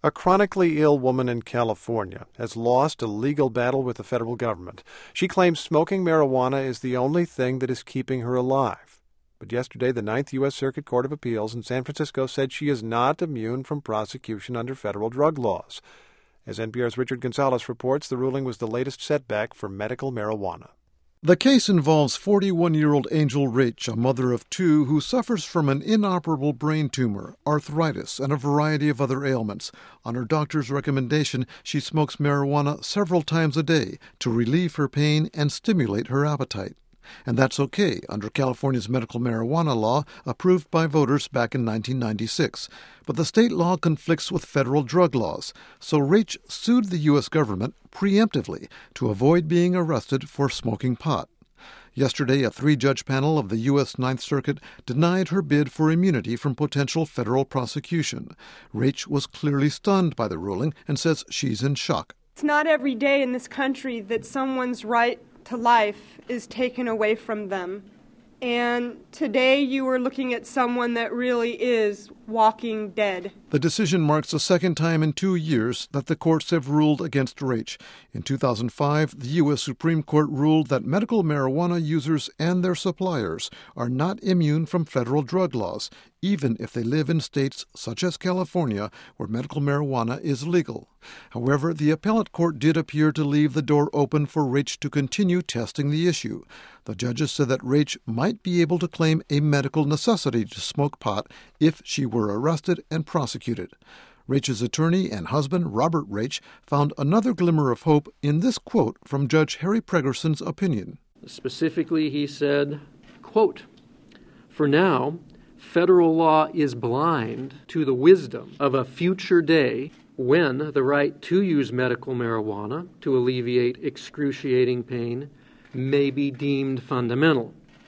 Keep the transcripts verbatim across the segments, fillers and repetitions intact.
A chronically ill woman in California has lost a legal battle with the federal government. She claims smoking marijuana is the only thing that is keeping her alive. But yesterday, the Ninth U S Circuit Court of Appeals in San Francisco said she is not immune from prosecution under federal drug laws. As N P R's Richard Gonzalez reports, the ruling was the latest setback for medical marijuana. The case involves forty-one-year-old Angel Raich, a mother of two who suffers from an inoperable brain tumor, arthritis, and a variety of other ailments. On her doctor's recommendation, she smokes marijuana several times a day to relieve her pain and stimulate her appetite. And that's okay under California's medical marijuana law, approved by voters back in nineteen ninety-six. But the state law conflicts with federal drug laws, so Raich sued the U S government preemptively to avoid being arrested for smoking pot. Yesterday, a three-judge panel of the U S Ninth Circuit denied her bid for immunity from potential federal prosecution. Raich was clearly stunned by the ruling and says she's in shock. It's not every day in this country that someone's right to life is taken away from them. And today you are looking at someone that really is walking dead. The decision marks the second time in two years that the courts have ruled against Raich. In two thousand five, the U S Supreme Court ruled that medical marijuana users and their suppliers are not immune from federal drug laws, even if they live in states such as California, where medical marijuana is legal. However, the appellate court did appear to leave the door open for Raich to continue testing the issue. The judges said that Raich might be able to claim a medical necessity to smoke pot if she were arrested and prosecuted. Raich's attorney and husband, Robert Raich, found another glimmer of hope in this quote from Judge Harry Pregerson's opinion. Specifically, he said, quote, "For now, federal law is blind to the wisdom of a future day when the right to use medical marijuana to alleviate excruciating pain may be deemed fundamental,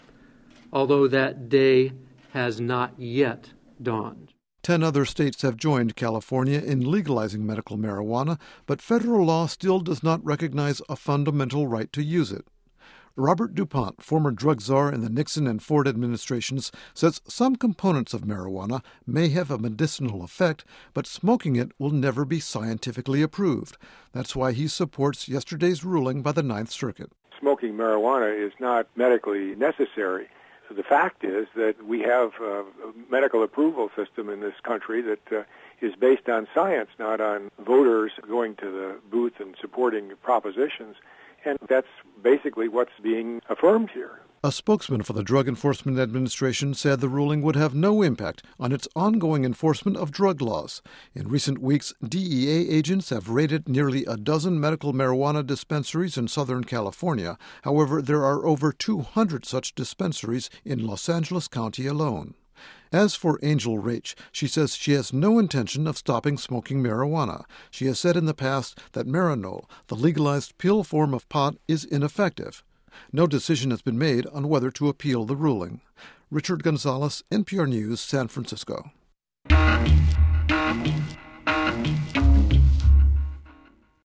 although that day has not yet dawned." Ten other states have joined California in legalizing medical marijuana, but federal law still does not recognize a fundamental right to use it. Robert DuPont, former drug czar in the Nixon and Ford administrations, says some components of marijuana may have a medicinal effect, but smoking it will never be scientifically approved. That's why he supports yesterday's ruling by the Ninth Circuit. Smoking marijuana is not medically necessary. So the fact is that we have a medical approval system in this country that uh, is based on science, not on voters going to the booth and supporting propositions. And that's basically what's being affirmed here. A spokesman for the Drug Enforcement Administration said the ruling would have no impact on its ongoing enforcement of drug laws. In recent weeks, D E A agents have raided nearly a dozen medical marijuana dispensaries in Southern California. However, there are over two hundred such dispensaries in Los Angeles County alone. As for Angel Raich, she says she has no intention of stopping smoking marijuana. She has said in the past that Marinol, the legalized pill form of pot, is ineffective. No decision has been made on whether to appeal the ruling. Richard Gonzalez, N P R News, San Francisco.